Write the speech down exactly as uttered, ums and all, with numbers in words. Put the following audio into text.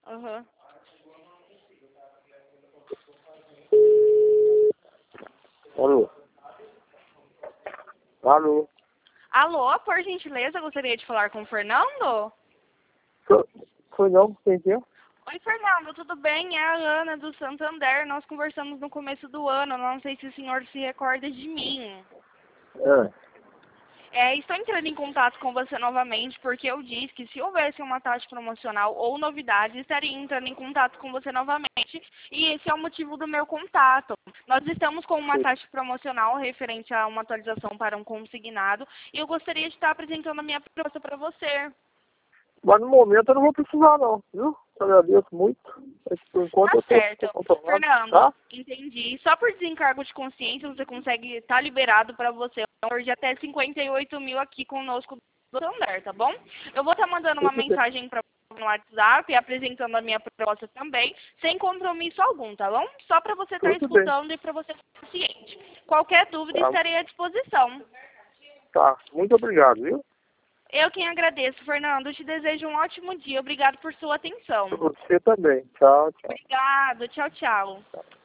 Aham. Alô? Alô? Alô, por gentileza, gostaria de falar com o Fernando? Foi, foi não, quem que é? Oi, Fernando, tudo bem? É a Ana do Santander. Nós conversamos no começo do ano. Não sei se o senhor se recorda de mim. É. É, estou entrando em contato com você novamente porque eu disse que se houvesse uma taxa promocional ou novidade, estaria entrando em contato com você novamente. E esse é o motivo do meu contato. Nós estamos com uma taxa promocional referente a uma atualização para um consignado e eu gostaria de estar apresentando a minha proposta para você. Mas no momento eu não vou precisar não, viu? Eu agradeço muito. Mas por enquanto Tá eu certo. estou controlado, Fernando, tá? entendi. Só por desencargo de consciência você consegue estar liberado para você de até cinquenta e oito mil aqui conosco do Santander, tá bom? Eu vou estar mandando uma Tem que ter- mensagem para no WhatsApp, apresentando a minha proposta também, sem compromisso algum, tá bom? Só para você estar Tudo bem. escutando e para você estar ciente. Qualquer dúvida Tá, estarei à disposição. tá. Muito obrigado, viu? Eu quem agradeço, Fernando. Te desejo um ótimo dia. Obrigado por sua Pra atenção. você também. Tchau, tchau. Obrigado. Tchau, tchau. Tchau.